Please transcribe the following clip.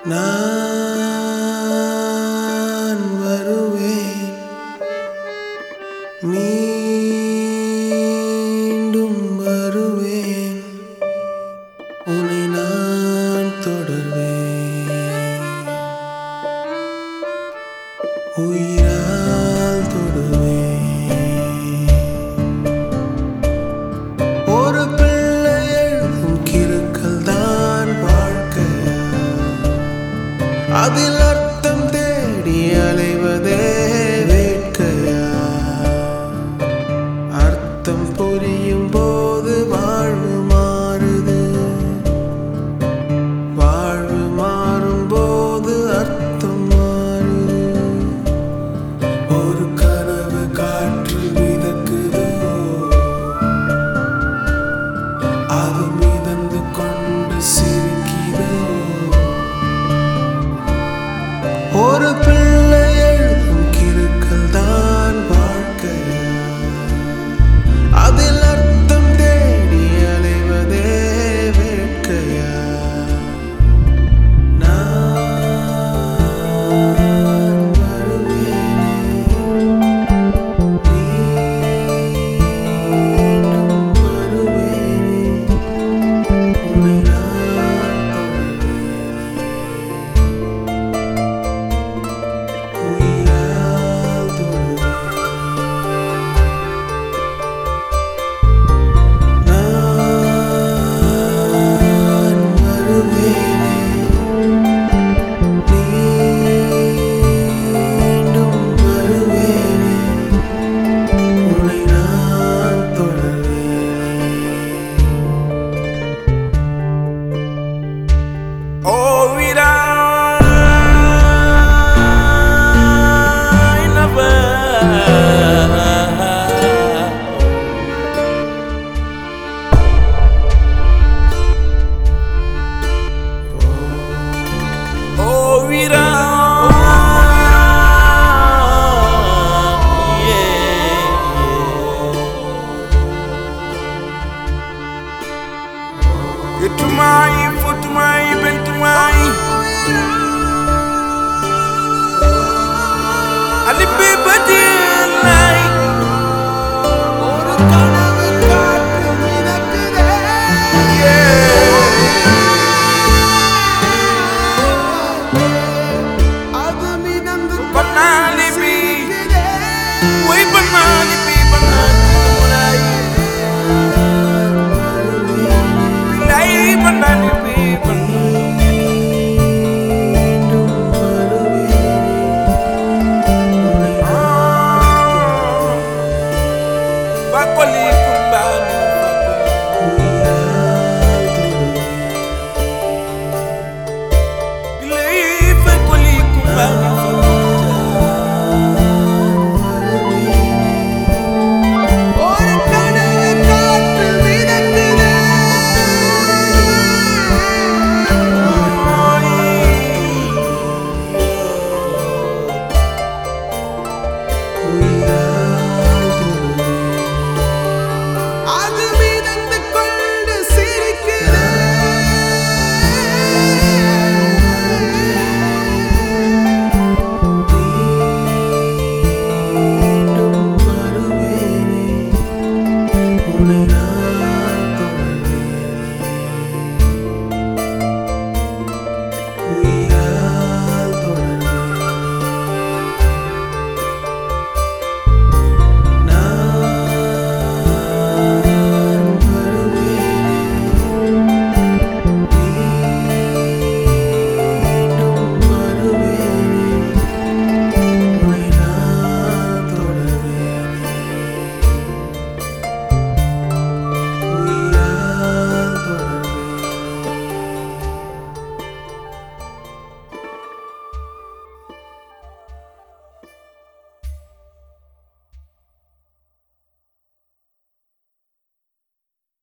நான் வருவேன் மீண்டும் வருவேன் உன்னை நான் தொடர்வேன் உயிரால் தொடுவேன் ஒரு பிள்ளை எழுதும் கிறுக்கல் தான் வாழ்க்கையா அதில் அர்த்தம் தேடி அலைவதே வேட்கையா அர்த்தம் புரியும் போது வாழ்வு மாறுது வாழ்வு மாறும் போது அர்த்தம் மாறுது ஒரு கனவு காற்று மிதக்குதோ அது மிதந்து கொண்டு சிரிக்குதோ ஒரு பிள்ளை எழுதும் கிறுக்கல் தான் வாழ்க்கையா அதில் அர்த்தம் தேடி அலைவதே வேட்கையா நான் வருவேனே மீண்டும் வருவேனே உன்னை நான் உயிரால் தொடுவேன் நான் வருவேனே மீண்டும் வருவேனே உன்னை நான் தொடர்வேனே Tumai, for tumai, ben tumai. Ali bebadi.